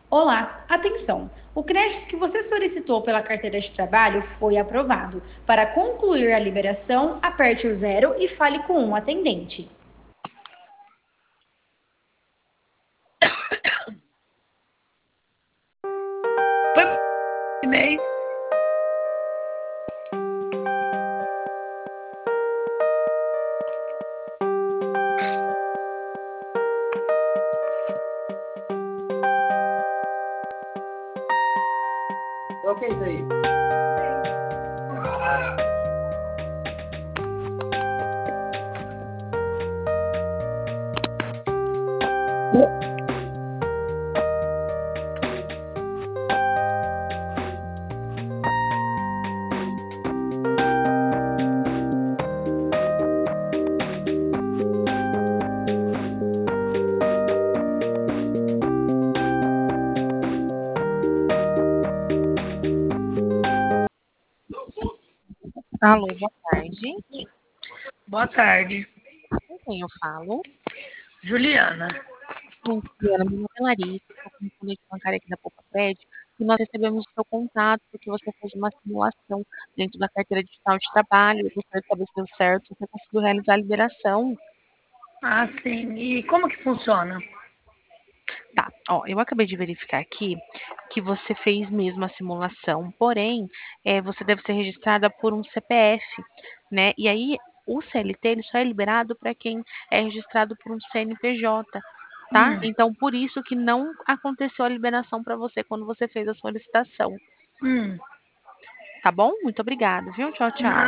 Olá, atenção! O crédito que você solicitou pela carteira de trabalho foi aprovado. Para concluir a liberação, aperte o zero e fale com um atendente. Foi e-mail. É o que é isso aí? Alô, boa tarde. Boa tarde, Com quem eu falo? Juliana. Oi, Juliana, meu nome é Larissa, estou com o de bancária aqui da Poupa Cred, e nós recebemos o seu contato porque você fez uma simulação dentro da carteira digital de trabalho. Eu gostaria de saber se deu certo, se você conseguiu realizar a liberação. Ah, sim. E como que funciona? Tá, ó, eu acabei de verificar aqui que você fez mesmo a simulação, porém, você deve ser registrada por um CPF, né? E aí, o CLT, ele só é liberado para quem é registrado por um CNPJ, tá? Hum, Então, por isso que não aconteceu a liberação para você quando você fez a solicitação, hum. tá bom? Muito obrigada, viu? Tchau, tchau.